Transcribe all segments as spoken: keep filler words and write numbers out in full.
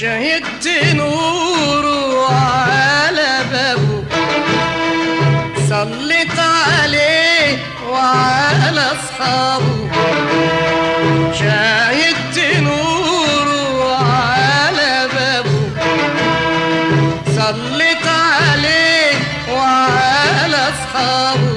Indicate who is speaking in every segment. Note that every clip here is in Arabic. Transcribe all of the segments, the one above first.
Speaker 1: شهدت نوره على بابه، صليت عليه وعلى أصحابه. شهدت نوره على بابه، صليت عليه وعلى أصحابه.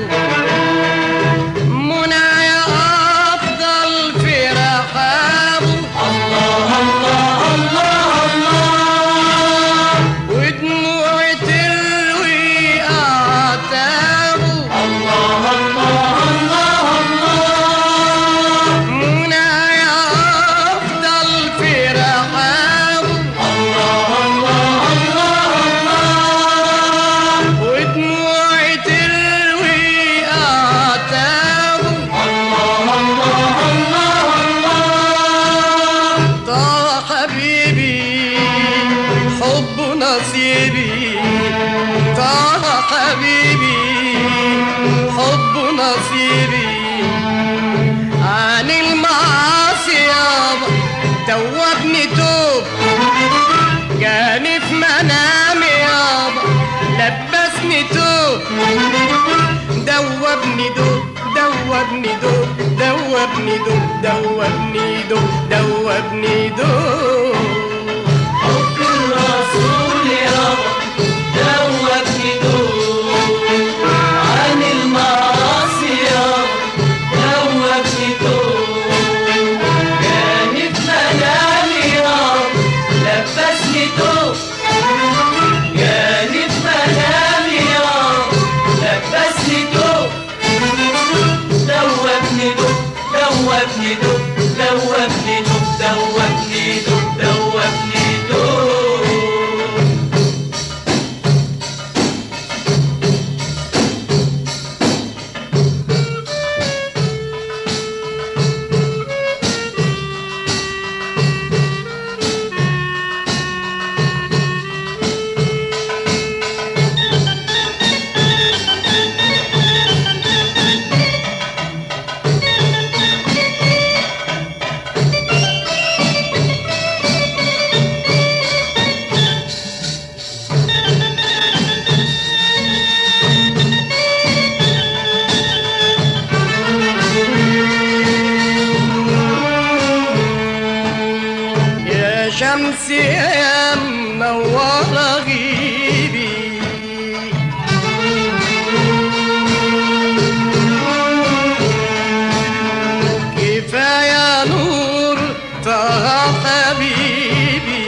Speaker 1: نصيبي طه حبيبي، حب نصيبي. عن المعاصي يابا توبني توب، جاني في منامي يابا لبسني توب. دوبني دوب دوبني دوب دوبني دوب دوبني دوب دوبني دوب.
Speaker 2: حب الرسول يابا دوبني دوب، عن المعاصي يابا دوبني دوب. جاني في منامي يابا لبسني توب، جاني في منامي يابا لبسني توب. دوبني دوب دوبني دوب دوبني دوب دوبني دوب دوبني دوب.
Speaker 1: شمسي يا منورة غيبي، كفاية نور طه حبيبي.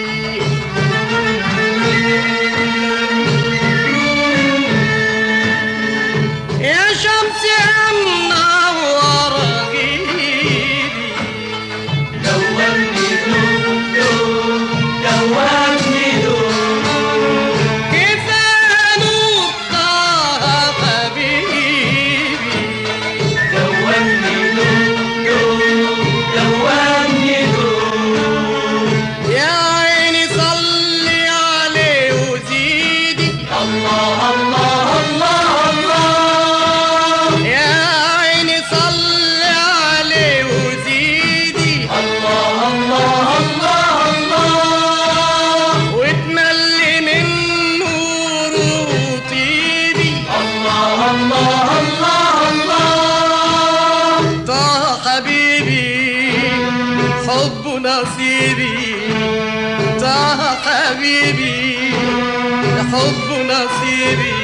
Speaker 1: يا شمسي يا منورة غيبي،
Speaker 2: دوبني دوب دوبني دوب.
Speaker 1: كفاية نور طه حبيبي.
Speaker 2: دوبني دوب دوبني دوب.
Speaker 1: يا عيني صلي عليه وزيدي،
Speaker 2: الله الله الله الله.
Speaker 1: يا عيني صلي عليه وزيدي.
Speaker 2: الله الله الله الله.
Speaker 1: وتملي من نوره وطيبي.
Speaker 2: الله الله الله الله.
Speaker 1: طه حبيبي حب نصيبي، طه حبيبي حب نصيبي.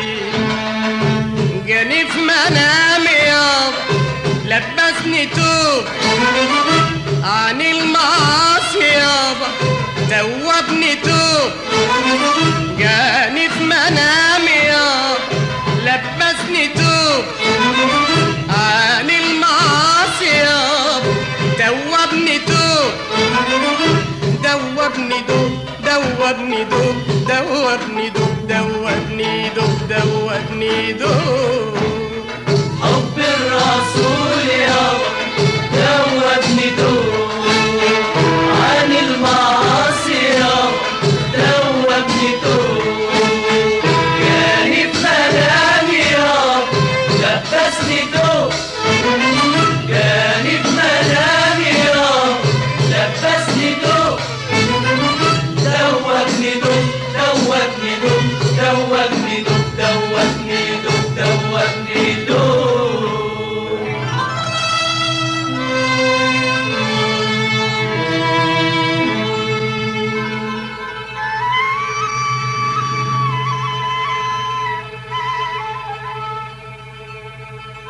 Speaker 1: جاني في منامي يابا لبسني توب، عن المعاصي يابا دوبني توب. جاني في منامي يابا لبسني توب، عن المعاصي يابا دوبني توب. دوبني دوب دوبني دوب دوبني دوب دوبني دوب دوبني دوب.
Speaker 2: حب الرسول يابا دوبني دوب، عن المعاصي يابا دوبني دوب. جاني في منامي يابا لبسني دوب، جاني في منامي يابا لبسني دوب.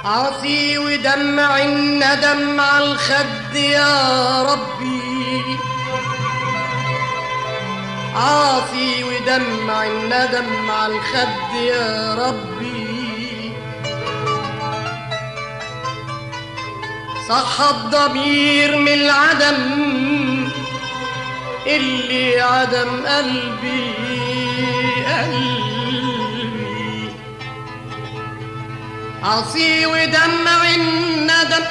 Speaker 1: عاصي ودمع الندم على الخد يا ربي، عاصي ودمع الندم على الخد يا ربي، صح الضمير من العدم اللي عدم قلبي قلبي، عاصي ودمع الندم،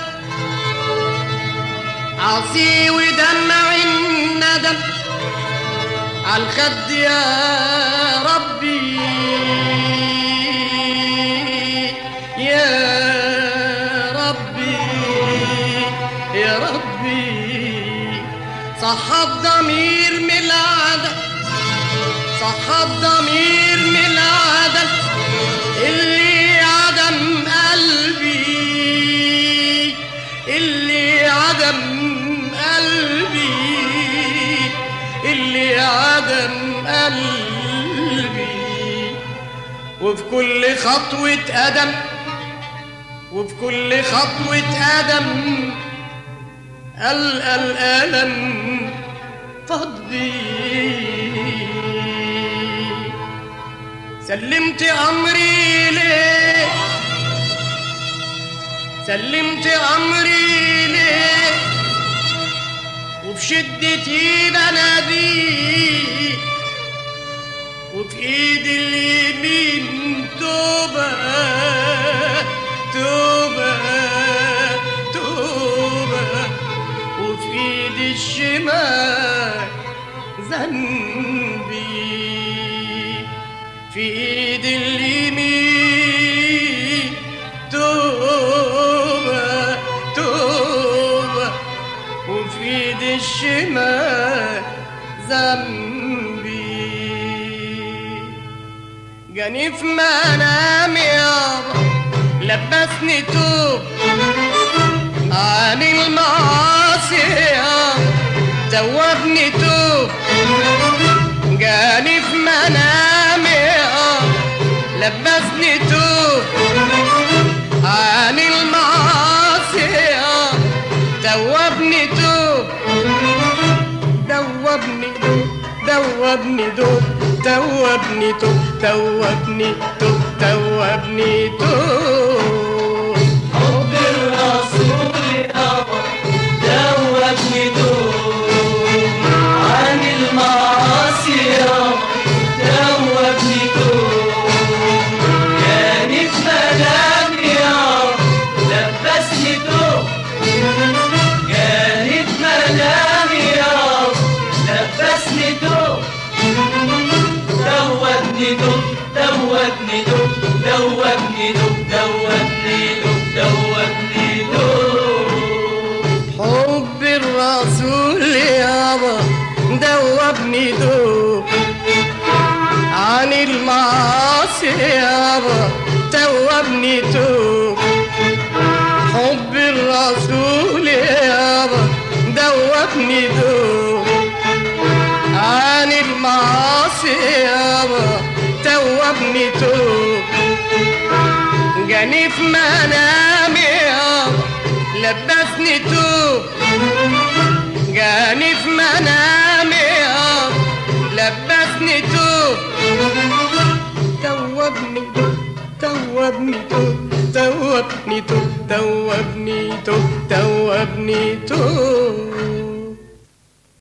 Speaker 1: عاصي ودمع الندم عالخد يا ربي يا ربي يا ربي، صح الضمير من العدم، صح الضمير من العدم اللي عدم قلبي، اللي عدم قلبي، اللي عدم قلبي، وفي كل خطوة قدم، وفي كل خطوة قدم ألقى الألم فضبي، سلمت أمري ليه، سلمت أمري ليه، وفي شدتي بناديه، وفي ايدي اليمين توبة توبة توبة، وفي ايدي الشمال ذنبي، في ايدي اليمين توبة توبة، وفي ايدي الشمال ذنبي، جاني في منامي يابا لبسني توب عن المعاصي يابا توبني توب، جاني في منامي يابا لبسني توب عن المعاصي يابا توبني توب، دوبني دوبني دوب، توبني توب، توبني توب، توبني توب،
Speaker 2: حب الرسول يابا دوبني توب عن المعاصي يابا دوبني توب، جاني في منامي يابا لبسني توب، جاني في منامي يابا لبسني توب، دوبني توب دوبني توب دوبني توب دوبني توب دوبني توب،
Speaker 1: حب الرسول يابا دوبني دوب عن المعاصي يابا توبني توب، حب الرسول يابا دوبني دوب عن المعاصي يابا توبني توب، جاني في منامي يابا لبسني توب، جاني في منامي يابا لبسني توب، توبني توبني توب، توبني توب، توبني توب، توبني توب.